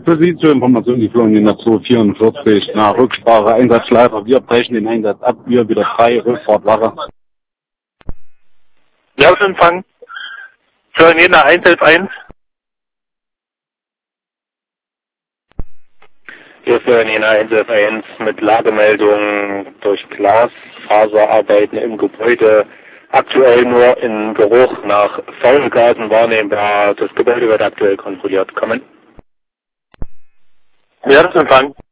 Für Sie zur Information, die Fluglinie nach 244 nach Rücksprache, Einsatzleiter. Wir brechen den Einsatz ab, wir wieder frei, Rückfahrt Wache. Empfang. Fluglinie nach 111. Hier für Nina 111 mit Lagemeldung durch Glasfaserarbeiten im Gebäude. Aktuell nur in Geruch nach Faulgasen wahrnehmbar. Das Gebäude wird aktuell kontrolliert. Kommen. Empfang.